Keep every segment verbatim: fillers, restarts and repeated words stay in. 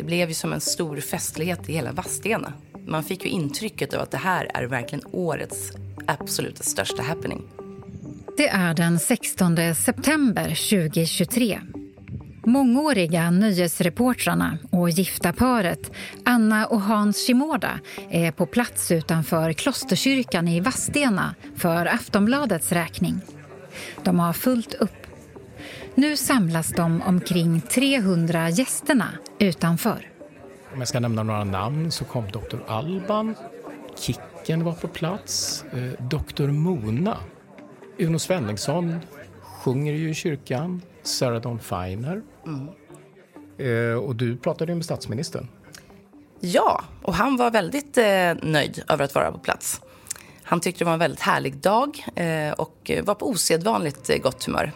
Det blev ju som en stor festlighet i hela Vadstena. Man fick ju intrycket av att det här är verkligen årets absolut största happening. Det är den sextonde september tjugohundratjugotre. Mångåriga nöjesreportrarna och gifta paret Anna och Hans Shimoda är på plats utanför Klosterkyrkan i Vadstena för Aftonbladets räkning. De har fullt upp. Nu samlas de omkring trehundra gästerna utanför. Om jag ska nämna några namn så kom doktor Alban, Kicken var på plats, eh, doktor Mona, Uno Svenningsson sjunger ju i kyrkan, Sarah Dawn Finer. Mm. Eh, och du pratade ju med statsministern. Ja, och han var väldigt eh, nöjd över att vara på plats. Han tyckte det var en väldigt härlig dag eh, och var på osedvanligt eh, gott humör.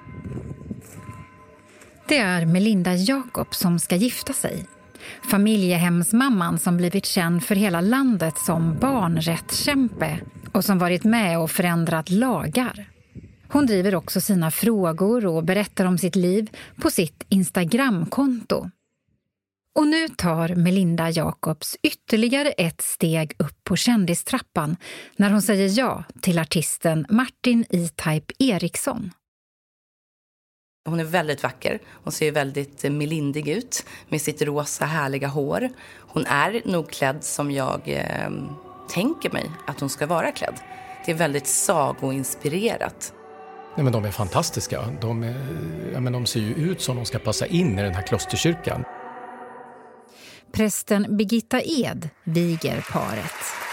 Det är Melinda Jacob som ska gifta sig. Familjehemsmamman som blivit känd för hela landet som barnrättskämpe och som varit med och förändrat lagar. Hon driver också sina frågor och berättar om sitt liv på sitt Instagramkonto. Och nu tar Melinda Jacobs ytterligare ett steg upp på kändistrappan när hon säger ja till artisten Martin E-Type Eriksson. Hon är väldigt vacker. Hon ser väldigt melindig ut med sitt rosa härliga hår. Hon är nog klädd som jag eh, tänker mig att hon ska vara klädd. Det är väldigt sagoinspirerat. Nej, men de är fantastiska. De, är, ja, men de ser ju ut som de ska passa in i den här klosterkyrkan. Prästen Birgitta Ed viger paret.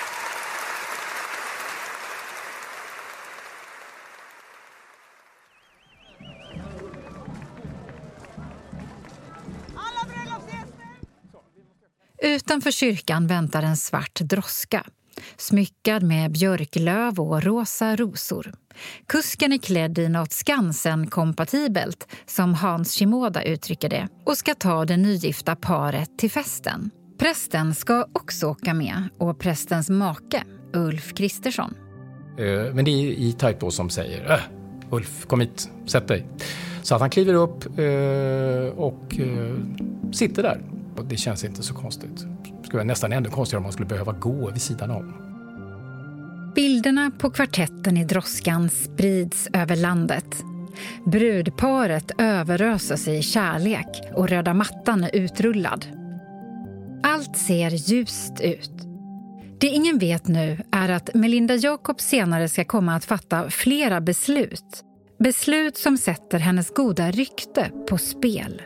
Utanför kyrkan väntar en svart droska, smyckad med björklöv och rosa rosor. Kusken är klädd i något Skansen-kompatibelt, som Hans Shimoda uttrycker det, och ska ta det nygifta paret till festen. Prästen ska också åka med, och prästens make, Ulf Kristersson. Uh, men det är E-Type då som säger, äh, Ulf, kom hit, sätt dig. Så att han kliver upp uh, och uh, sitter där. Och det känns inte så konstigt. Det skulle vara nästan ännu konstigare om man skulle behöva gå vid sidan om. Bilderna på kvartetten i droskan sprids över landet. Brudparet överöser sig i kärlek och röda mattan är utrullad. Allt ser ljust ut. Det ingen vet nu är att Melinda Jacob senare ska komma att fatta flera beslut. Beslut som sätter hennes goda rykte på spel.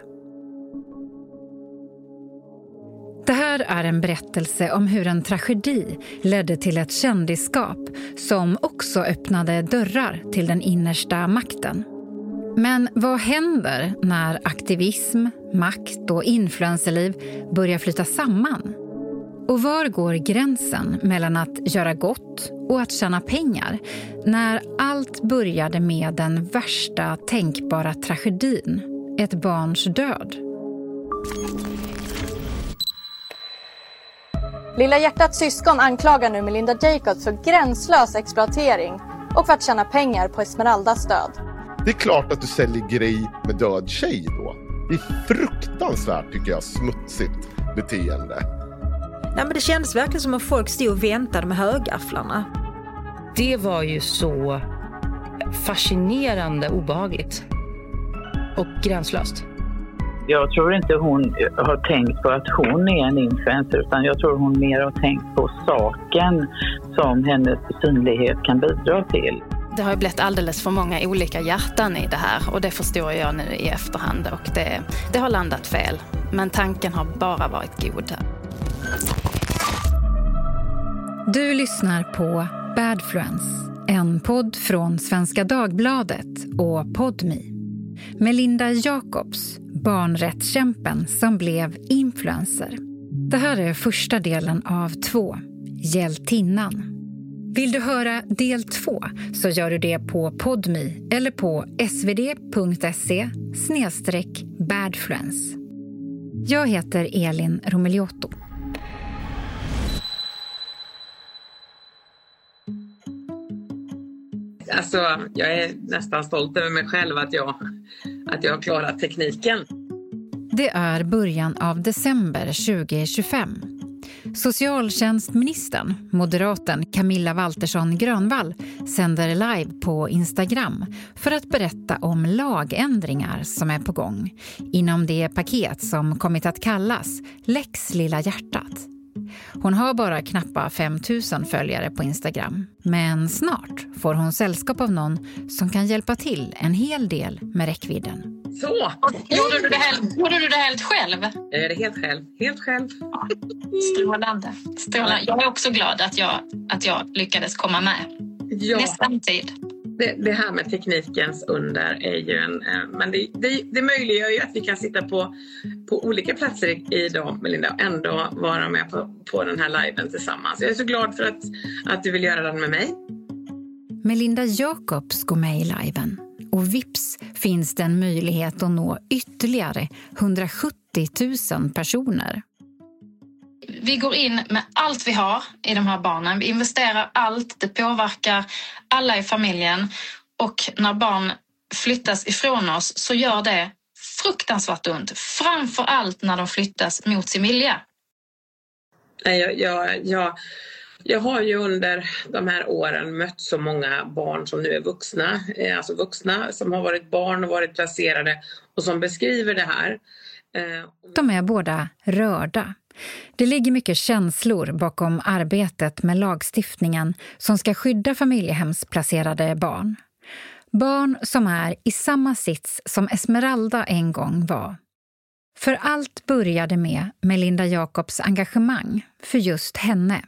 Det här är en berättelse om hur en tragedi ledde till ett kändisskap som också öppnade dörrar till den innersta makten. Men vad händer när aktivism, makt och influencerliv börjar flyta samman? Och var går gränsen mellan att göra gott och att tjäna pengar när allt började med den värsta tänkbara tragedin, ett barns död? Lilla hjärtats syskon anklagar nu Melinda Jacobs för gränslös exploatering och för att tjäna pengar på Esmeraldas död. Det är klart att du säljer grej med död tjej då. Det är fruktansvärt, tycker jag, smutsigt beteende. Nej, men det kändes verkligen som att folk stod och väntade med högafflarna. Det var ju så fascinerande obehagligt och gränslöst. Jag tror inte hon har tänkt på att hon är en influencer, utan jag tror hon mer har tänkt på saken som hennes synlighet kan bidra till. Det har ju blivit alldeles för många olika hjärtan i det här, och det förstår jag nu i efterhand, och det, det har landat fel. Men tanken har bara varit god. Du lyssnar på Badfluence, en podd från Svenska Dagbladet och Podmi. Melinda Jacobs, barnrättskämpen som blev influencer. Det här är första delen av två, Hjältinnan. Vill du höra del två så gör du det på Podmi eller på svd.se snedstreck badfluence. Jag heter Elin Romeliotto. Alltså, jag är nästan stolt över mig själv att jag, att jag har klarat tekniken. Det är början av december tjugo tjugofem. Socialtjänstministern, moderaten Camilla Waltersson Grönvall, sänder live på Instagram för att berätta om lagändringar som är på gång inom det paket som kommit att kallas Lex Lilla Hjärtat. Hon har bara knappt fem tusen följare på Instagram, men snart får hon sällskap av någon som kan hjälpa till en hel del med räckvidden. Så! Gjorde du det helt, gjorde du det helt själv? Jag gör det helt själv. Helt själv. Ja. Strålande. Strålande. Jag är också glad att jag, att jag lyckades komma med. Ja. Nästan tid. Det, det här med teknikens under är ju en... Men det, det, det möjliggör ju att vi kan sitta på, på olika platser idag, Melinda, och ändå vara med på, på den här liven tillsammans. Jag är så glad för att, att du vill göra den med mig. Melinda Jacobs går med i liven. Och vips finns det en möjlighet att nå ytterligare hundrasjuttio tusen personer. Vi går in med allt vi har i de här barnen. Vi investerar allt. Det påverkar alla i familjen. Och när barn flyttas ifrån oss så gör det fruktansvärt ont. Framför allt när de flyttas mot sin vilja. Jag, jag, jag, jag har ju under de här åren mött så många barn som nu är vuxna. Alltså vuxna som har varit barn och varit placerade och som beskriver det här. De är båda rörda. Det ligger mycket känslor bakom arbetet med lagstiftningen som ska skydda familjehemsplacerade barn. Barn som är i samma sits som Esmeralda en gång var. För allt började med Melinda Jacobs engagemang för just henne.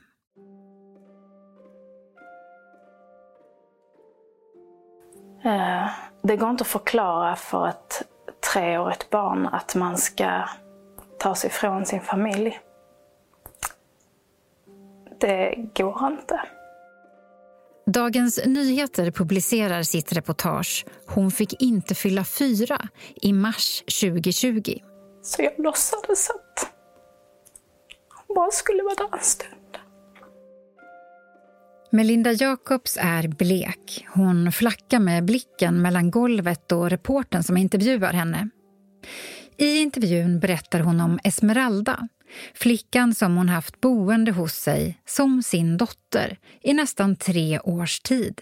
Det går inte att förklara för ett treårigt barn att man ska ta sig från sin familj. Det går inte. Dagens Nyheter publicerar sitt reportage Hon fick inte fylla fyra i mars tjugo tjugo. Så jag låtsades att hon bara skulle vara där en stund. Melinda Jacobs är blek. Hon flackar med blicken mellan golvet och reportern som intervjuar henne. I intervjun berättar hon om Esmeralda, flickan som hon haft boende hos sig som sin dotter i nästan tre års tid.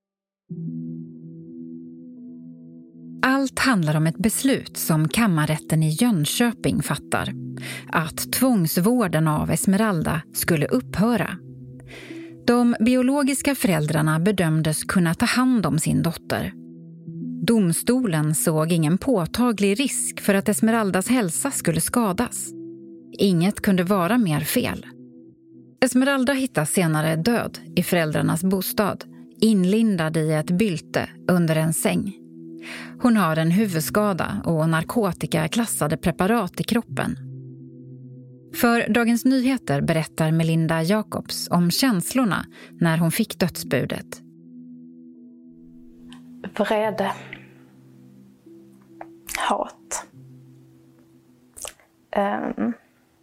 Allt handlar om ett beslut som kammarrätten i Jönköping fattar. Att tvångsvården av Esmeralda skulle upphöra. De biologiska föräldrarna bedömdes kunna ta hand om sin dotter. Domstolen såg ingen påtaglig risk för att Esmeraldas hälsa skulle skadas. Inget kunde vara mer fel. Esmeralda hittas senare död i föräldrarnas bostad, inlindad i ett bylte under en säng. Hon har en huvudskada och narkotikaklassade preparat i kroppen. För Dagens Nyheter berättar Melinda Jacobs om känslorna när hon fick dödsbudet. Vrede. Hat. Um,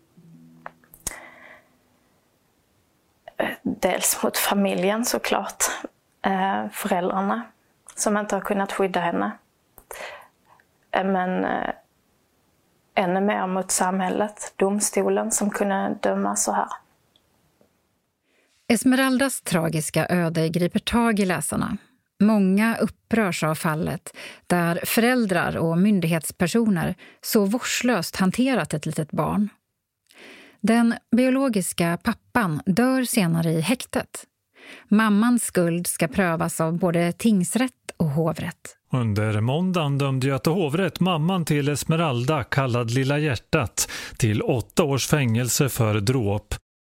dels mot familjen såklart. Uh, föräldrarna som inte har kunnat skydda henne. Uh, men uh, ännu mer mot samhället, domstolen som kunde döma så här. Esmeraldas tragiska öde griper tag i läsarna. Många upprörs av fallet där föräldrar och myndighetspersoner så vårdslöst hanterat ett litet barn. Den biologiska pappan dör senare i häktet. Mammans skuld ska prövas av både tingsrätt och hovrätt. Under måndagen dömde Göta hovrätt mamman till Esmeralda, kallad Lilla Hjärtat, till åtta års fängelse för dråp.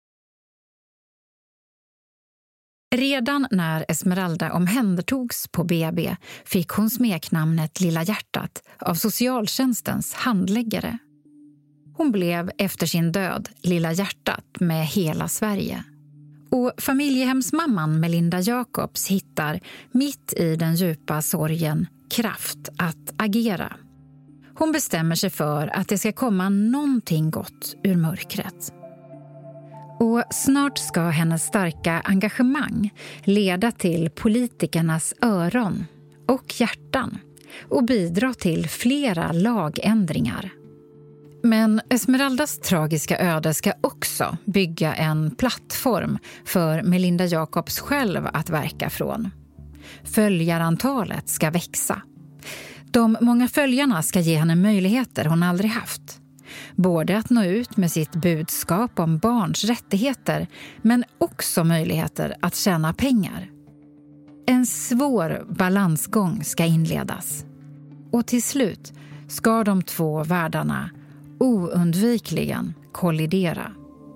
Redan när Esmeralda omhändertogs på B B fick hon smeknamnet Lilla Hjärtat av socialtjänstens handläggare. Hon blev efter sin död Lilla Hjärtat med hela Sverige. Och familjehemsmamman Melinda Jacobs hittar mitt i den djupa sorgen kraft att agera. Hon bestämmer sig för att det ska komma någonting gott ur mörkret. Och snart ska hennes starka engagemang leda till politikernas öron och hjärtan och bidra till flera lagändringar. Men Esmeraldas tragiska öde ska också bygga en plattform för Melinda Jacobs själv att verka från. Följarantalet ska växa. De många följarna ska ge henne möjligheter hon aldrig haft. Både att nå ut med sitt budskap om barns rättigheter, men också möjligheter att tjäna pengar. En svår balansgång ska inledas. Och till slut ska de två världarna oundvikligen kollidera.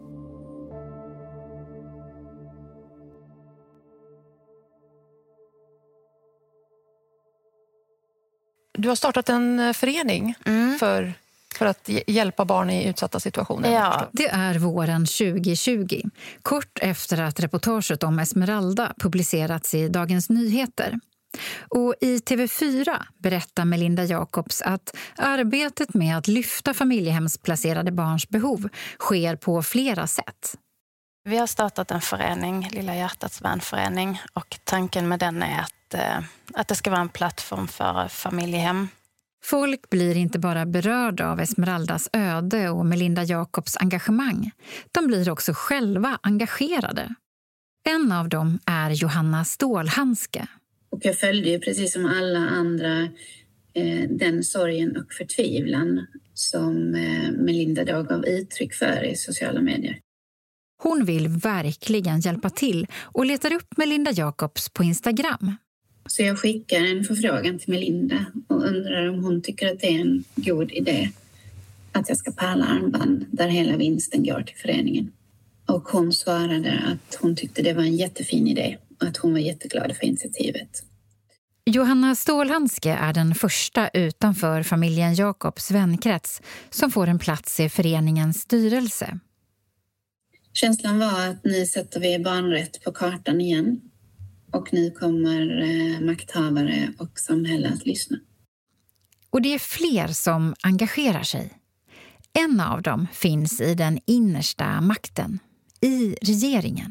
Du har startat en förening mm. för, för att hjälpa barn i utsatta situationer. Ja. Det är våren tjugo tjugo, kort efter att reportaget om Esmeralda publicerats i Dagens Nyheter. Och i T V fyra berättar Melinda Jacobs att arbetet med att lyfta familjehemsplacerade barns behov sker på flera sätt. Vi har startat en förening, Lilla Hjärtats vänförening, och tanken med den är att, eh, att det ska vara en plattform för familjehem. Folk blir inte bara berörda av Esmeraldas öde och Melinda Jacobs engagemang. De blir också själva engagerade. En av dem är Johanna Stålhandske. Och jag följde ju precis som alla andra eh, den sorgen och förtvivlan som eh, Melinda då gav uttryck för i sociala medier. Hon vill verkligen hjälpa till och letar upp Melinda Jacobs på Instagram. Så jag skickar en förfrågan till Melinda och undrar om hon tycker att det är en god idé att jag ska pärla armband där hela vinsten går till föreningen. Och hon svarade att hon tyckte det var en jättefin idé och att hon var jätteglad för initiativet. Johanna Stålhandske är den första utanför familjen Jacobs vänkrets som får en plats i föreningens styrelse. Känslan var att nu sätter vi barnrätt på kartan igen. Och nu kommer eh, makthavare och samhälle att lyssna. Och det är fler som engagerar sig. En av dem finns i den innersta makten, i regeringen.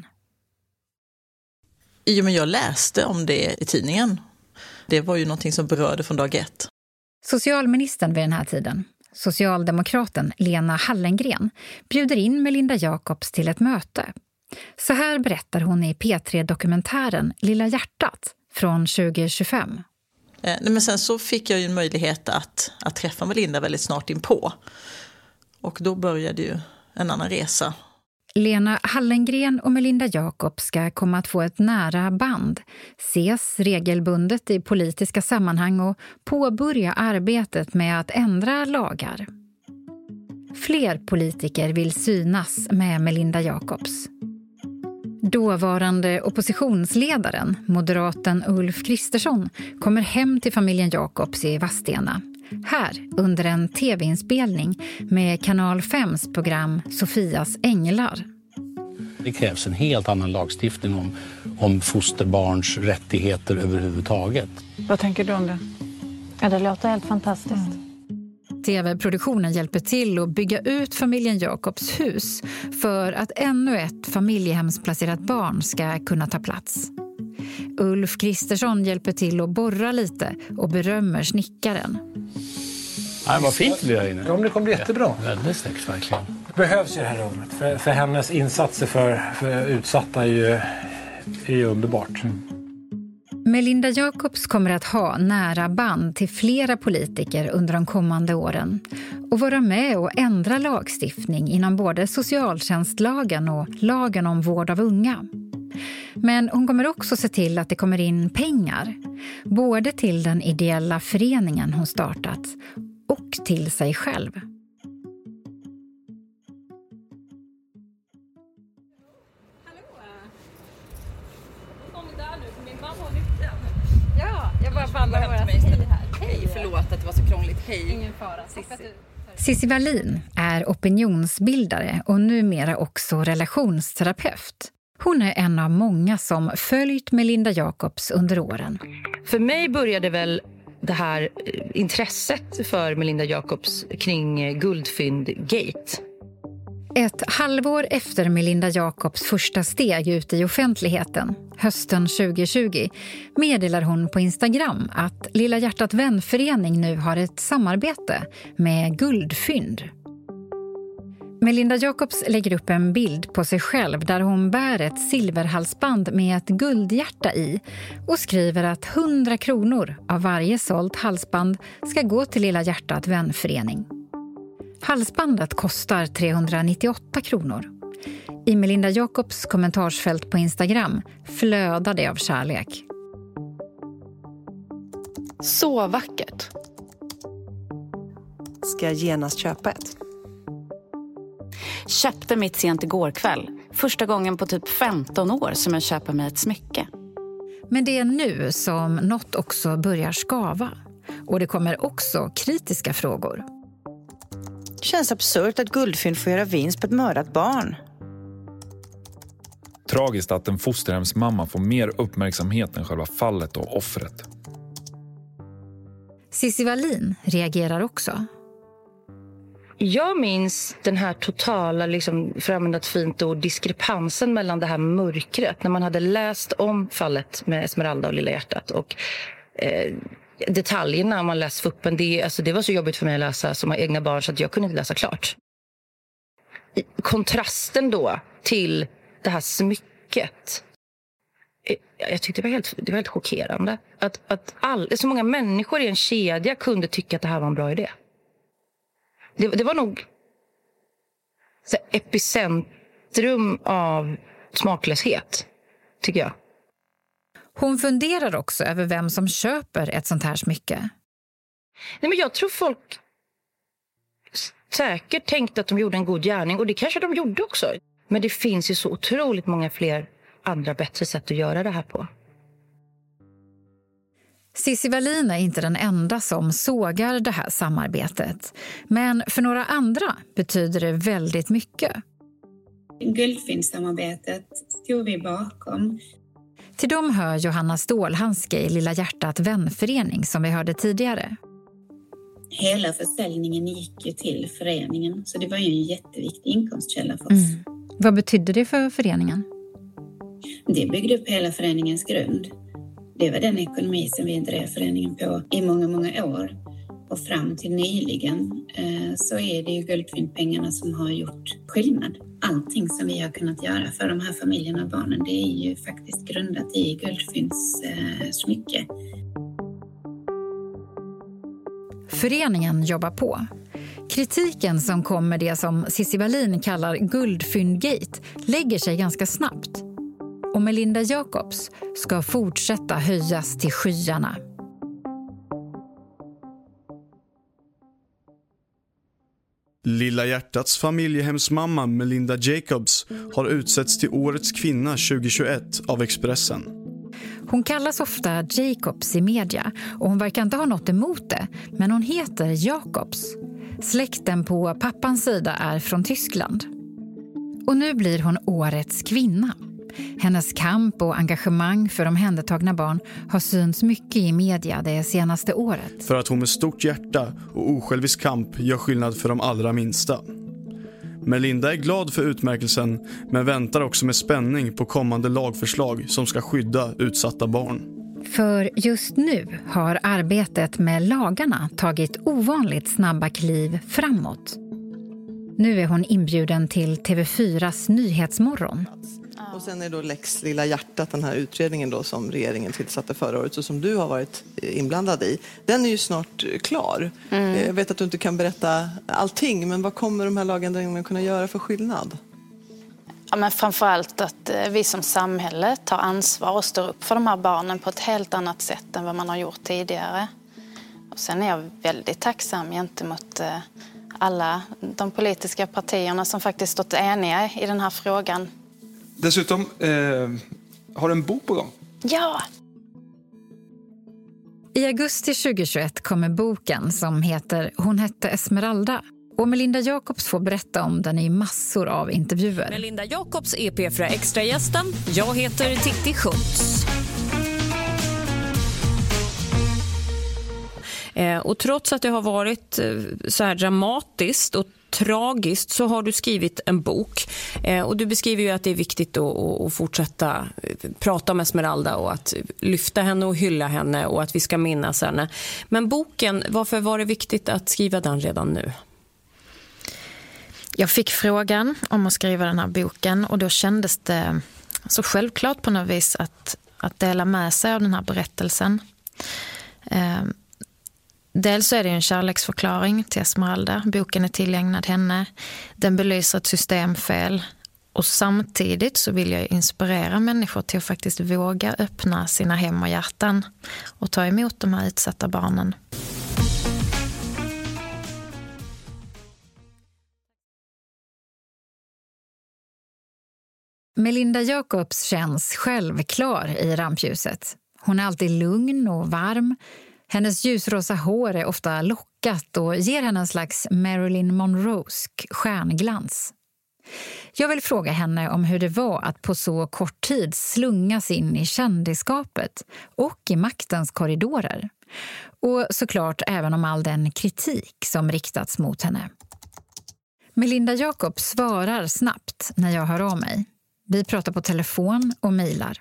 Jo, men jag läste om det i tidningen. Det var ju någonting som berörde från dag ett. Socialministern vid den här tiden, socialdemokraten Lena Hallengren, bjuder in Melinda Jacobs till ett möte. Så här berättar hon i P tre-dokumentären Lilla Hjärtat från tjugo tjugofem. Eh, nej, men sen så fick jag ju en möjlighet att, att träffa Melinda väldigt snart inpå. Och då började ju en annan resa. Lena Hallengren och Melinda Jacobs ska komma att få ett nära band, ses regelbundet i politiska sammanhang och påbörja arbetet med att ändra lagar. Fler politiker vill synas med Melinda Jacobs. Dåvarande oppositionsledaren, moderaten Ulf Kristersson, kommer hem till familjen Jacobs i Vadstena. Här under en tv-inspelning med Kanal fems program Sofias änglar. Det krävs en helt annan lagstiftning om, om fosterbarns rättigheter överhuvudtaget. Vad tänker du om det? Ja, det låter helt fantastiskt. Mm. T V-produktionen hjälper till att bygga ut familjen Jacobs hus för att ännu ett familjehemsplacerat barn ska kunna ta plats. Ulf Kristersson hjälper till att borra lite och berömmer snickaren. Ja, vad fint det är inne. Ja, det kommer jättebra. Väldigt snyggt verkligen. Det behövs i det här rummet. För, för hennes insatser för, för utsatta är ju, är ju underbart. Mm. Melinda Jacobs kommer att ha nära band till flera politiker under de kommande åren och vara med och ändra lagstiftning inom både socialtjänstlagen och lagen om vård av unga. Men hon kommer också se till att det kommer in pengar, både till den ideella föreningen hon startat och till sig själv. Ja, jag bara fann våra hej här. Hej, förlåt att det var så krångligt. Hej. Ingen fara. Cissi. Cissi Wallin är opinionsbildare och numera också relationsterapeut. Hon är en av många som följt Melinda Jacobs under åren. För mig började väl det här intresset för Melinda Jacobs kring Guldfynd-gate. Ett halvår efter Melinda Jacobs första steg ut i offentligheten, hösten tjugo tjugo, meddelar hon på Instagram att Lilla Hjärtat vänförening nu har ett samarbete med Guldfynd. Melinda Jacobs lägger upp en bild på sig själv där hon bär ett silverhalsband med ett guldhjärta i och skriver att hundra kronor av varje sålt halsband ska gå till Lilla hjärtat vänförening. Halsbandet kostar trehundranittioåtta kronor. I Melinda Jacobs kommentarsfält på Instagram flödar det av kärlek. Så vackert. Ska jag genast köpa ett? Köpte mitt sent igår kväll. Första gången på typ femton år som jag köper mig ett smycke. Men det är nu som något också börjar skava. Och det kommer också kritiska frågor. Känns absurt att Guldfynd får göra vinst på ett mördat barn. Tragiskt att en fosterhemsmamma får mer uppmärksamhet än själva fallet och offret. Cissi Wallin reagerar också. Jag minns den här totala, liksom, för att använda ett fint ord, diskrepansen mellan det här mörkret. När man hade läst om fallet med Esmeralda och Lilla hjärtat och eh, detaljerna man läst fuppen. Det, alltså, det var så jobbigt för mig att läsa som har egna barn så att jag kunde inte läsa klart. Kontrasten då till det här smycket. Jag tyckte det var helt, det var helt chockerande. Att, att all, så många människor i en kedja kunde tycka att det här var en bra idé. Det, det var nog så epicentrum av smaklöshet, tycker jag. Hon funderar också över vem som köper ett sånt här smycke. Nej, men jag tror folk säkert tänkte att de gjorde en god gärning. Och det kanske de gjorde också. Men det finns ju så otroligt många fler andra bättre sätt att göra det här på. Cissi Wallin är inte den enda som sågar det här samarbetet. Men för några andra betyder det väldigt mycket. Guldfynd-samarbetet stod vi bakom. Till dem hör Johanna Stålhandske i Lilla hjärtat vänförening som vi hörde tidigare. Hela försäljningen gick ju till föreningen, så det var ju en jätteviktig inkomstkälla för oss. Mm. Vad betydde det för föreningen? Det byggde upp hela föreningens grund. Det var den ekonomi som vi drev föreningen på i många, många år. Och fram till nyligen eh, så är det ju Guldfyndpengarna som har gjort skillnad. Allting som vi har kunnat göra för de här familjerna och barnen, det är ju faktiskt grundat i Guldfynds eh, smycke. Föreningen jobbar på. Kritiken som kom med det som Cissi Wallin kallar Guldfyndgate lägger sig ganska snabbt. Och Melinda Jacobs ska fortsätta höjas till skyarna. Lilla hjärtats familjehemsmamma Melinda Jacobs har utsetts till årets kvinna tjugohundratjugoett av Expressen. Hon kallas ofta Jacobs i media och hon verkar inte ha något emot det, men hon heter Jacobs. Släkten på pappans sida är från Tyskland. Och nu blir hon årets kvinna. Hennes kamp och engagemang för omhändertagna barn har synts mycket i media det senaste året. För att hon med stort hjärta och osjälvisk kamp gör skillnad för de allra minsta. Melinda är glad för utmärkelsen men väntar också med spänning på kommande lagförslag som ska skydda utsatta barn. För just nu har arbetet med lagarna tagit ovanligt snabba kliv framåt. Nu är hon inbjuden till T V fyras Nyhetsmorgon. Och sen är då Lex Lilla hjärtat, den här utredningen då som regeringen tillsatte förra året och som du har varit inblandad i. Den är ju snart klar. Mm. Jag vet att du inte kan berätta allting, men vad kommer de här lagändringarna kunna göra för skillnad? Ja, men framförallt att vi som samhälle tar ansvar och står upp för de här barnen på ett helt annat sätt än vad man har gjort tidigare. Och sen är jag väldigt tacksam gentemot alla de politiska partierna som faktiskt stått eniga i den här frågan. Dessutom eh, har du en bok på gång. Ja! I augusti tjugohundratjugoett kommer boken som heter Hon hette Esmeralda. Och Melinda Jacobs får berätta om den i massor av intervjuer. Melinda Jacobs är P fyra Extra-gästen. Jag heter Titti Schultz. Eh, och trots att det har varit eh, så här dramatiskt och tragiskt så har du skrivit en bok. Eh, och du beskriver ju att det är viktigt att, att fortsätta prata om Esmeralda och att lyfta henne och hylla henne och att vi ska minnas henne. Men boken, varför var det viktigt att skriva den redan nu? Jag fick frågan om att skriva den här boken och då kändes det så självklart på något vis att, att dela med sig av den här berättelsen. Eh, dels så är det en kärleksförklaring till Esmeralda. Boken är tillägnad henne. Den belyser ett systemfel. Och samtidigt så vill jag inspirera människor till att faktiskt våga öppna sina hem och hjärtan och ta emot de här utsatta barnen. Melinda Jacobs känns självklar i rampljuset. Hon är alltid lugn och varm. Hennes ljusrosa hår är ofta lockat och ger henne en slags Marilyn Monroesk stjärnglans. Jag vill fråga henne om hur det var att på så kort tid slungas in i kändisskapet och i maktens korridorer. Och såklart även om all den kritik som riktats mot henne. Melinda Jacobs svarar snabbt när jag hör av mig. Vi pratar på telefon och mejlar.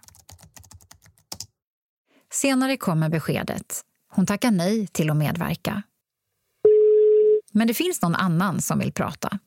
Senare kommer beskedet. Hon tackar nej till att medverka. Men det finns någon annan som vill prata.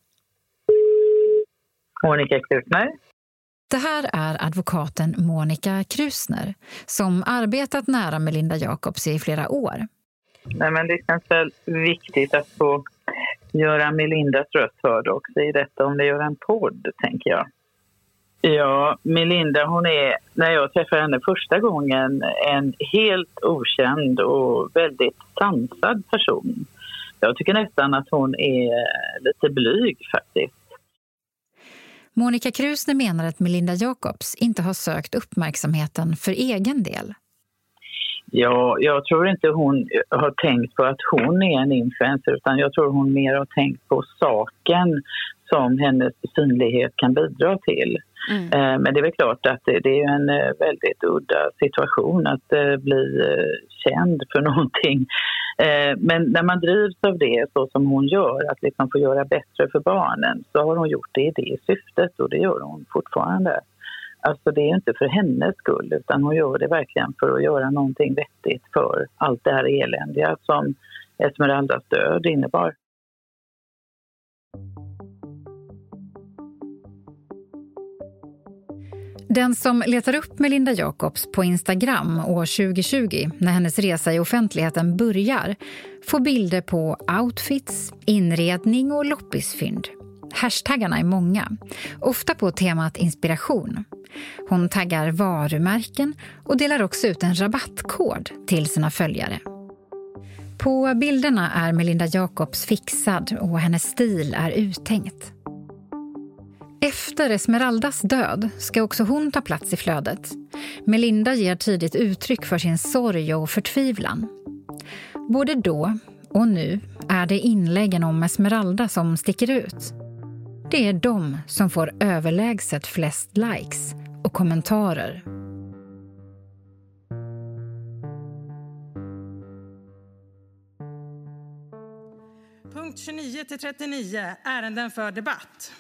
Monica Krusner. Det här är advokaten Monica Krusner som arbetat nära Melinda Jacobs i flera år. Nej, men det känns väl viktigt att få göra Melindas röst hörd också i detta om det gör en podd, tänker jag. Ja, Melinda, hon är, när jag träffade henne första gången, en helt okänd och väldigt sansad person. Jag tycker nästan att hon är lite blyg faktiskt. Monica Krusner menar att Melinda Jacobs inte har sökt uppmärksamheten för egen del. Ja, jag tror inte hon har tänkt på att hon är en influencer, utan jag tror hon mer har tänkt på saken som hennes synlighet kan bidra till. Mm. Men det är väl klart att det är en väldigt udda situation att bli känd för någonting. Men när man drivs av det så som hon gör, att liksom få göra bättre för barnen, så har hon gjort det i det syftet och det gör hon fortfarande. Alltså det är inte för hennes skull, utan hon gör det verkligen för att göra någonting vettigt för allt det här eländiga som Esmeraldas död innebar. Den som letar upp Melinda Jacobs på Instagram år tjugo tjugo, när hennes resa i offentligheten börjar, får bilder på outfits, inredning och loppisfynd. Hashtaggarna är många, ofta på temat inspiration. Hon taggar varumärken och delar också ut en rabattkod till sina följare. På bilderna är Melinda Jacobs fixad och hennes stil är uttänkt. Efter Esmeraldas död ska också hon ta plats i flödet. Melinda ger tidigt uttryck för sin sorg och förtvivlan. Både då och nu är det inläggen om Esmeralda som sticker ut. Det är de som får överlägset flest likes och kommentarer. Punkt tjugonio till trettionio, ärenden för debatt.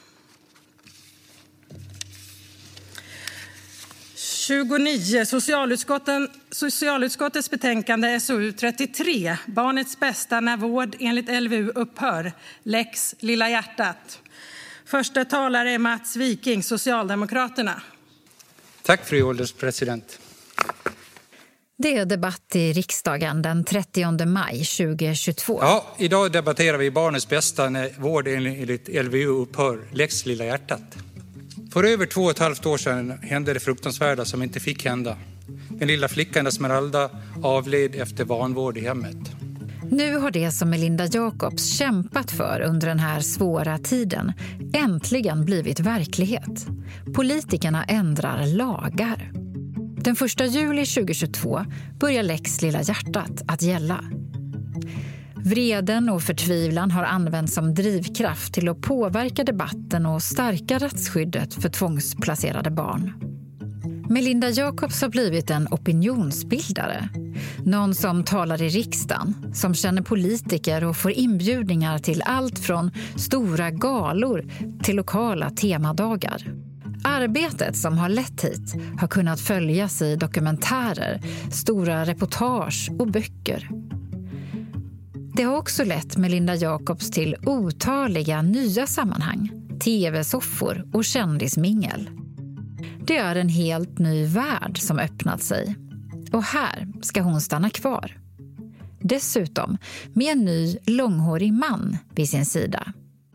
tjugonio, socialutskottets betänkande S O U trettiotre, Barnets bästa när vård enligt L V U upphör, Lex Lilla hjärtat. Första talare är Mats Viking, Socialdemokraterna. Tack, fru ålderspresident. Det är debatt i riksdagen den trettionde maj tjugohundratjugotvå. Ja, idag debatterar vi barnets bästa när vård enligt L V U upphör, Lex Lilla hjärtat. För över två och ett halvt år sedan hände det fruktansvärda som inte fick hända. Den lilla flickan Esmeralda avled efter vanvård i hemmet. Nu har det som Melinda Jacobs kämpat för under den här svåra tiden äntligen blivit verklighet. Politikerna ändrar lagar. Den första juli tjugohundratjugotvå börjar Lex Lilla hjärtat att gälla. Vreden och förtvivlan har använts som drivkraft till att påverka debatten och stärka rättsskyddet för tvångsplacerade barn. Melinda Jacobs har blivit en opinionsbildare. Någon som talar i riksdagen, som känner politiker och får inbjudningar till allt från stora galor till lokala temadagar. Arbetet som har lett hit har kunnat följas i dokumentärer, stora reportage och böcker. Det har också lett Melinda Jacobs till otaliga nya sammanhang. tv-soffor och kändismingel. Det är en helt ny värld som öppnat sig. Och här ska hon stanna kvar. Dessutom med en ny långhårig man vid sin sida.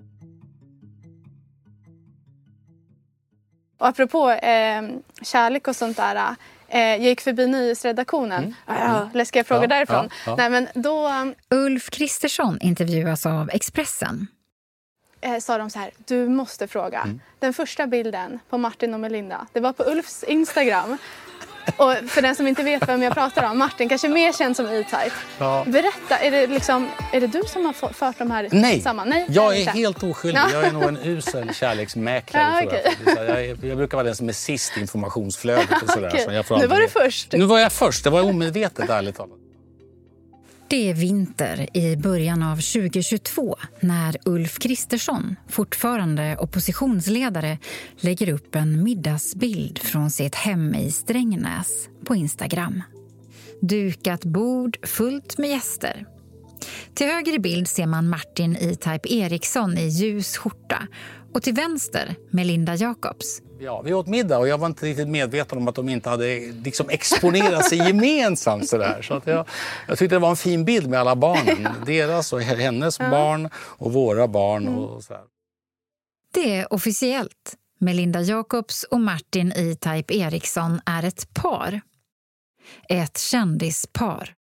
Och apropå eh, kärlek och sånt där, eh, jag gick förbi nyhetsredaktionen. Mm. Ja, läskiga frågor ja, därifrån. Ja, ja. Nej, men då, Ulf Kristersson intervjuas av Expressen. Eh, sa de så här, du måste fråga. Mm. Den första bilden på Martin och Melinda, det var på Ulfs Instagram. Och för den som inte vet vem jag pratar om, Martin kanske mer känd som E-Type. Ja. Berätta, är det, liksom, är det du som har fört de här Nej. samman? Nej, jag är helt oskyldig. Ja. Jag är nog en usel kärleksmäklare. Ja, okay. jag. Jag, är, jag brukar vara den som är sist i informationsflödet. Och sådär, okay. så jag får nu var du först. Nu var jag först, det var omedvetet ärligt talat. Det är vinter i början av tjugohundratjugotvå när Ulf Kristersson, fortfarande oppositionsledare, lägger upp en middagsbild från sitt hem i Strängnäs på Instagram. Dukat bord fullt med gäster. Till höger i bild ser man Martin E-Type Eriksson i ljus skjorta och till vänster Melinda Jacobs. Ja, vi åt middag och jag var inte riktigt medveten om att de inte hade liksom exponerat sig gemensamt så där. Så att jag, jag tyckte det var en fin bild med alla barnen. Deras och hennes ja. barn och våra barn och så här. Det är officiellt. Melinda Jacobs och Martin E-Type Eriksson är ett par. Ett kändispar.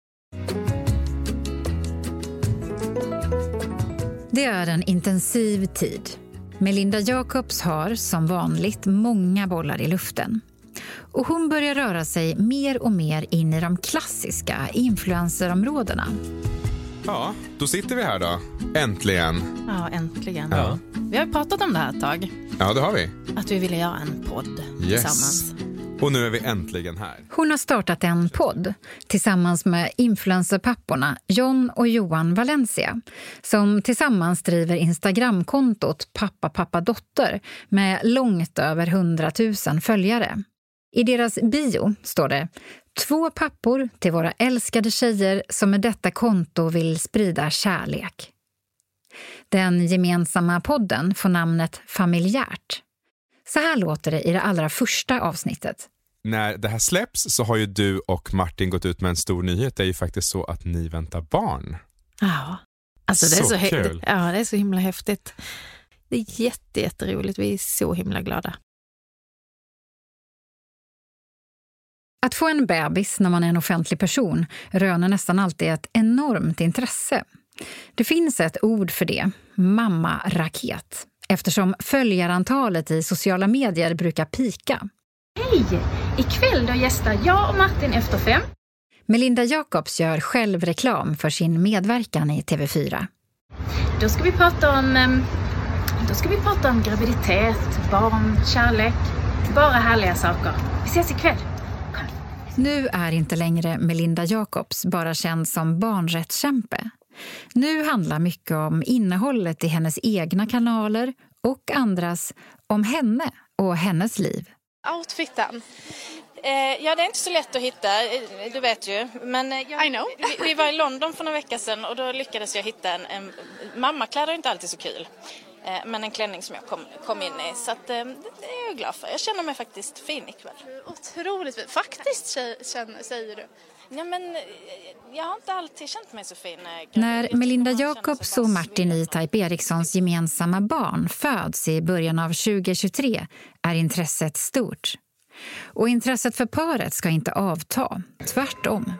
Det är en intensiv tid. Melinda Jacobs har som vanligt många bollar i luften. Och hon börjar röra sig mer och mer in i de klassiska influencerområdena. Ja, då sitter vi här då. Äntligen. Ja, äntligen. Ja. Vi har pratat om det här ett tag. Ja, det har vi. Att vi ville göra en podd yes. tillsammans. Och nu är vi äntligen här. Hon har startat en podd tillsammans med influencerpapporna John och Johan Valencia som tillsammans driver Instagramkontot Pappa Pappa Dotter med långt över hundratusen följare. I deras bio står det två pappor till våra älskade tjejer som med detta konto vill sprida kärlek. Den gemensamma podden får namnet Familjärt. Så här låter det i det allra första avsnittet. När det här släpps så har ju du och Martin gått ut med en stor nyhet. Det är ju faktiskt så att ni väntar barn. Ja, alltså det är så, så he- kul. Ja, det är så himla häftigt. Det är jätte, jätteroligt. Vi är så himla glada. Att få en bebis när man är en offentlig person röner nästan alltid ett enormt intresse. Det finns ett ord för det, mamma-raket, eftersom följarantalet i sociala medier brukar pika. Hej! Ikväll då gästar jag och Martin Efter fem. Melinda Jacobs gör själv reklam för sin medverkan i T V fyra. Då ska vi prata om, då ska vi prata om graviditet, barn, kärlek, bara härliga saker. Vi ses ikväll. Kom. Nu är inte längre Melinda Jacobs bara känd som barnrättskämpe. Nu handlar mycket om innehållet i hennes egna kanaler och andras, om henne och hennes liv. Outfiten. Eh, ja, det är inte så lätt att hitta, du vet ju. Men jag, I know. vi, vi var i London för några veckor sedan och då lyckades jag hitta en... en mammakläder är inte alltid så kul. Eh, men en klänning som jag kom, kom in i. Så att, eh, det är jag glad för. Jag känner mig faktiskt fin ikväll. Otroligt fin. Faktiskt känner, säger du. Ja, men jag har inte alltid känt mig så fin. När Melinda Jacobs och Martin E-Type Erikssons gemensamma barn föds i början av tjugohundratjugotre är intresset stort. Och intresset för paret ska inte avta, tvärtom.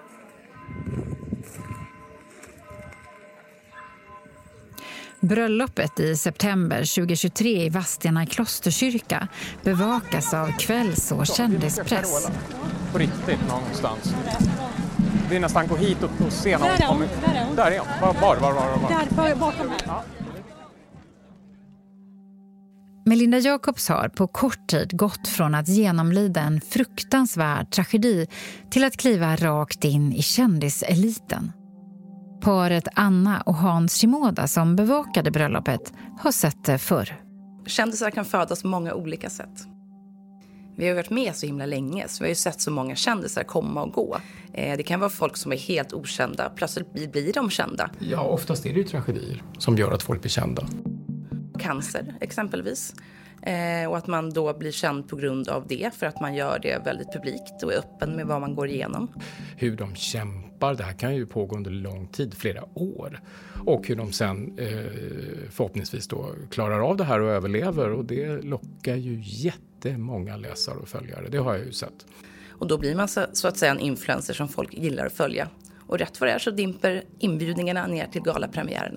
Bröllopet i september tjugohundratjugotre i Vadstena klosterkyrka bevakas av kvälls- och kändispress. På riktigt någonstans. Det är nästan gå hit och, och se någon. Där är hon. Där är hon. Där är hon. Var, var, var, var, var. Där, bakom här. Ja. Melinda Jacobs har på kort tid gått från att genomlida en fruktansvärd tragedi till att kliva rakt in i kändiseliten. Paret Anna och Hans Shimoda som bevakade bröllopet har sett det förr. Kändisar kan födas på många olika sätt. Vi har varit med så himla länge så vi har ju sett så många kändisar komma och gå. Eh, det kan vara folk som är helt okända, plötsligt blir de kända. Ja, oftast är det ju tragedier som gör att folk blir kända. cancer exempelvis. Eh, och att man då blir känd på grund av det, för att man gör det väldigt publikt och är öppen med vad man går igenom. Hur de kämpar, det här kan ju pågå under lång tid, flera år. Och hur de sen eh, förhoppningsvis då klarar av det här och överlever. Och det lockar ju jättemånga läsare och följare, det har jag ju sett. Och då blir man så, så att säga en influencer som folk gillar att följa. Och rätt vad det är så dimper inbjudningarna ner till galapremiärerna.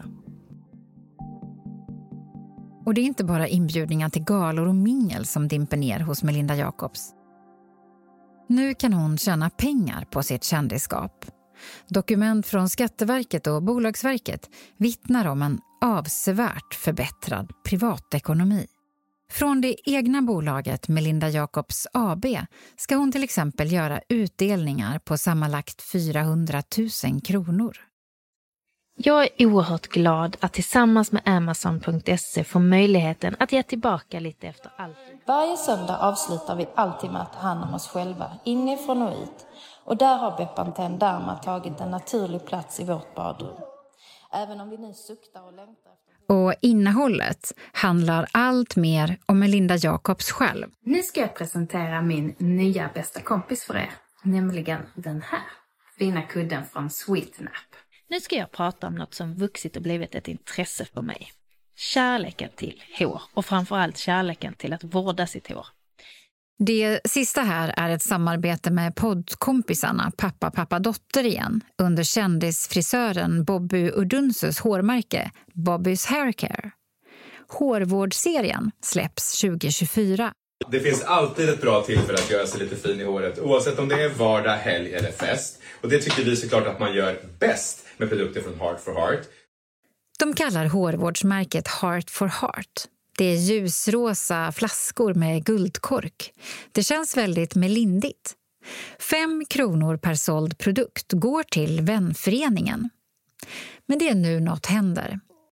Och det är inte bara inbjudningar till galor och mingel som dimper ner hos Melinda Jacobs. Nu kan hon tjäna pengar på sitt kändisskap. Dokument från Skatteverket och Bolagsverket vittnar om en avsevärt förbättrad privatekonomi. Från det egna bolaget Melinda Jacobs A B ska hon till exempel göra utdelningar på sammanlagt fyrahundratusen kronor. Jag är oerhört glad att tillsammans med Amazon punkt se få möjligheten att ge tillbaka lite efter allt. Varje söndag avslutar vi alltid med att ta hand om oss själva, inifrån och ut. Och där har Bepanthen Derma tagit en naturlig plats i vårt badrum. Även om vi nu suktar och längtar efter... Och innehållet handlar allt mer om Melinda Jacobs själv. Nu ska jag presentera min nya bästa kompis för er, nämligen den här fina kudden från Sweetnap. Nu ska jag prata om något som vuxit och blivit ett intresse för mig. Kärleken till hår och framförallt kärleken till att vårda sitt hår. Det sista här är ett samarbete med poddkompisarna Pappa Pappa Dotter igen under kändisfrisören Bobby Udunsus hårmärke Bobby's Haircare. Hårvårdsserien släpps tjugo tjugofyra. Det finns alltid ett bra tillfälle att göra sig lite fin i håret, oavsett om det är vardag, helg eller fest. Och det tycker vi såklart att man gör bäst med produkter från Heart for Heart. De kallar hårvårdsmärket Heart for Heart. Det är ljusrosa flaskor med guldkork. Det känns väldigt melindigt. Fem kronor per såld produkt går till vänföreningen. Men det är nu något händer.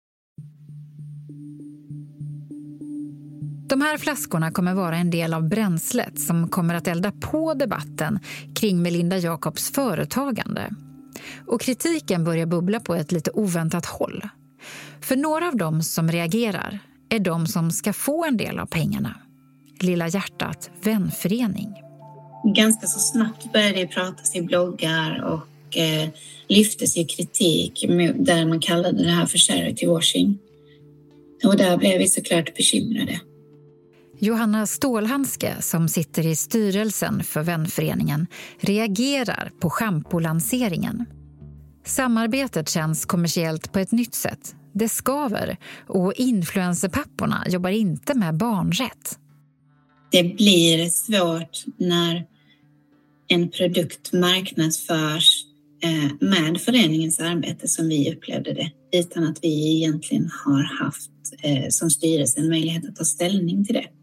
De här flaskorna kommer vara en del av bränslet som kommer att elda på debatten kring Melinda Jacobs företagande. Och kritiken börjar bubbla på ett lite oväntat håll. För några av dem som reagerar är de som ska få en del av pengarna. Lilla hjärtat vänförening. Ganska så snabbt började det pratas i bloggar och eh, lyftes i kritik där man kallade det här för charity washing. Och där blev vi såklart bekymrade. Johanna Stålhandske, som sitter i styrelsen för vänföreningen, reagerar på schampolanseringen. Samarbetet känns kommersiellt på ett nytt sätt. Det skaver och influencerpapporna jobbar inte med barnrätt. Det blir svårt när en produkt marknadsförs med föreningens arbete som vi upplevde det, utan att vi egentligen har haft som styrelse en möjlighet att ta ställning till det.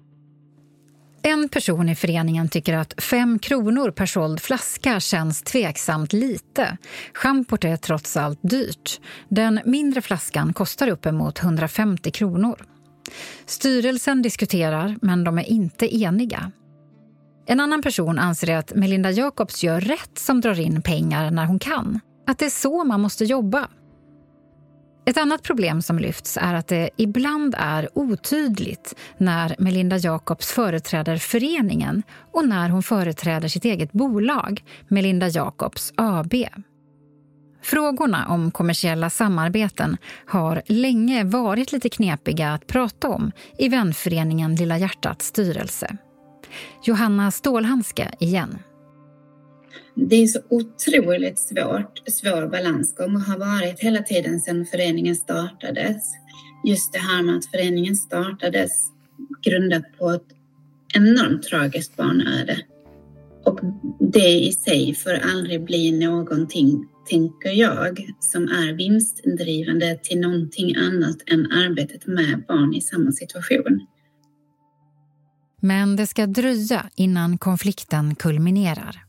En person i föreningen tycker att fem kronor per såld flaska känns tveksamt lite. Schampot är trots allt dyrt. Den mindre flaskan kostar uppemot hundrafemtio kronor. Styrelsen diskuterar, men de är inte eniga. En annan person anser att Melinda Jacobs gör rätt som drar in pengar när hon kan. Att det är så man måste jobba. Ett annat problem som lyfts är att det ibland är otydligt när Melinda Jacobs företräder föreningen och när hon företräder sitt eget bolag, Melinda Jacobs A B. Frågorna om kommersiella samarbeten har länge varit lite knepiga att prata om i vänföreningen Lilla Hjärtats styrelse. Johanna Stålhandske igen. Det är så otroligt svårt, svår balansgång och har varit hela tiden sedan föreningen startades. Just det här med att föreningen startades grundat på ett enormt tragiskt barnöde. Och det i sig får aldrig bli någonting, tänker jag, som är vinstdrivande till någonting annat än arbetet med barn i samma situation. Men det ska dröja innan konflikten kulminerar.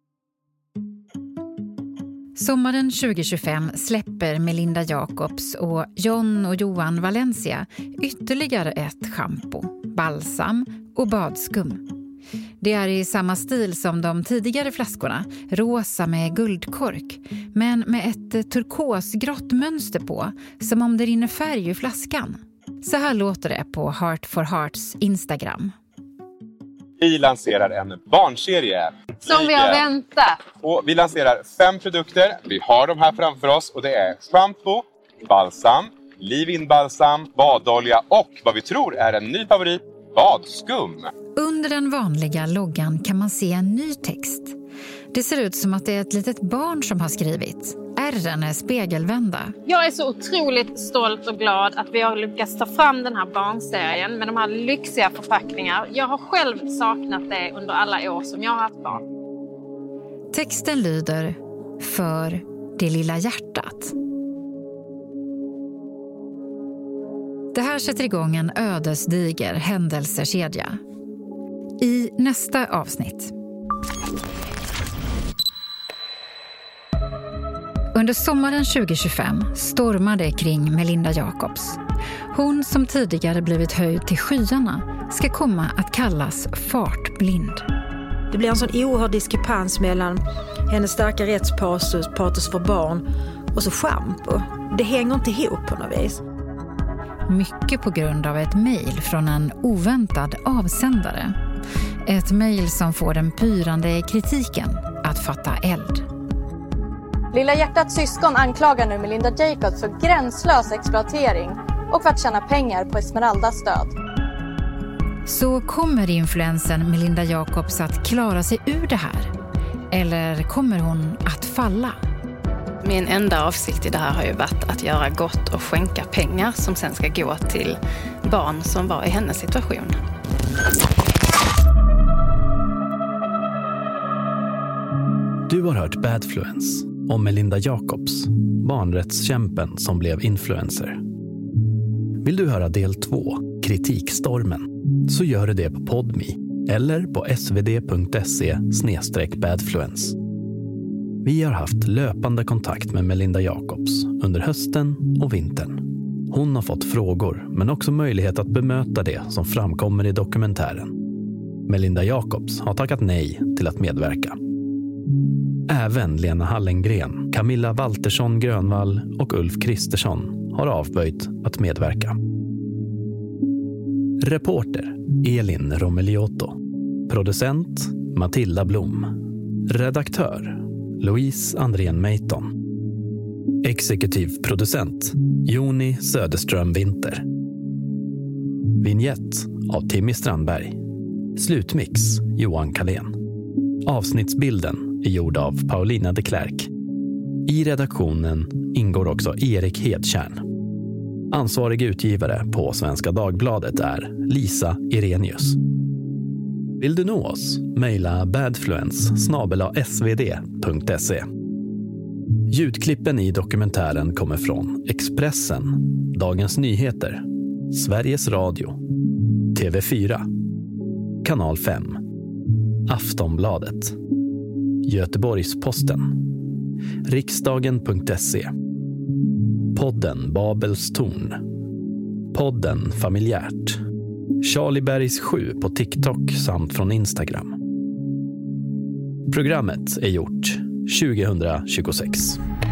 Sommaren tjugo tjugofem släpper Melinda Jacobs och John och Johan Valencia ytterligare ett shampoo, balsam och badskum. Det är i samma stil som de tidigare flaskorna, rosa med guldkork, men med ett turkosgrått mönster på, som om det rinner färg i flaskan. Så här låter det på Heart for Hearts Instagram. Vi lanserar en barnserie. Som vi har väntat. Och vi lanserar fem produkter. Vi har dem här framför oss. Och det är shampoo, balsam, leave-in-balsam, badolja och vad vi tror är en ny favorit, badskum. Under den vanliga loggan kan man se en ny text. Det ser ut som att det är ett litet barn som har skrivit. Ärren är spegelvända. Jag är så otroligt stolt och glad att vi har lyckats ta fram den här barnserien med de här lyxiga förpackningar. Jag har själv saknat det under alla år som jag har haft barn. Texten lyder för det lilla hjärtat. Det här sätter igång en ödesdiger händelsekedja. I nästa avsnitt. Under sommaren tjugo tjugofem stormade kring Melinda Jacobs. Hon som tidigare blivit höjd till skyarna ska komma att kallas fartblind. Det blir en sån oerhörd diskrepans mellan hennes starka rättspatos patos för barn och så shampoo. Det hänger inte ihop på något vis. Mycket på grund av ett mejl från en oväntad avsändare. Ett mejl som får den pyrande kritiken att fatta eld. Lilla hjärtats syskon anklagar nu Melinda Jacobs för gränslös exploatering och för att tjäna pengar på Esmeraldas död. Så kommer influensen Melinda Jacobs att klara sig ur det här? Eller kommer hon att falla? Min enda avsikt i det här har ju varit att göra gott och skänka pengar som sen ska gå till barn som var i hennes situation. Du har hört Badfluence om Melinda Jacobs, barnrättskämpen som blev influencer. Vill du höra del två, Kritikstormen, så gör du det på Podme eller på svd.se snedstreck badfluence. Vi har haft löpande kontakt med Melinda Jacobs under hösten och vintern. Hon har fått frågor men också möjlighet att bemöta det som framkommer i dokumentären. Melinda Jacobs har tackat nej till att medverka. Även Lena Hallengren, Camilla Waltersson Grönvall och Ulf Kristersson har avböjt att medverka. Reporter Elin Romeliotto. Producent Matilda Blom. Redaktör Louise Andrén Meiton. Exekutiv producent Joni Söderström Winter. Vignett av Timmy Strandberg. Slutmix Johan Kalén. Avsnittsbilden är gjord av Paulina de Klerk. I redaktionen ingår också Erik Hedtjärn. Ansvarig utgivare på Svenska Dagbladet är Lisa Irenius. Vill du nå oss? Maila badfluence snabel-a svd punkt se. Ljudklippen i dokumentären kommer från Expressen, Dagens Nyheter, Sveriges Radio, T V fyra, Kanal fem, Aftonbladet, Göteborgs-Posten, riksdagen punkt se, podden Babels torn, podden Familjärt, Charliebergs sju på TikTok samt från Instagram. Programmet är gjort tjugohundratjugosex.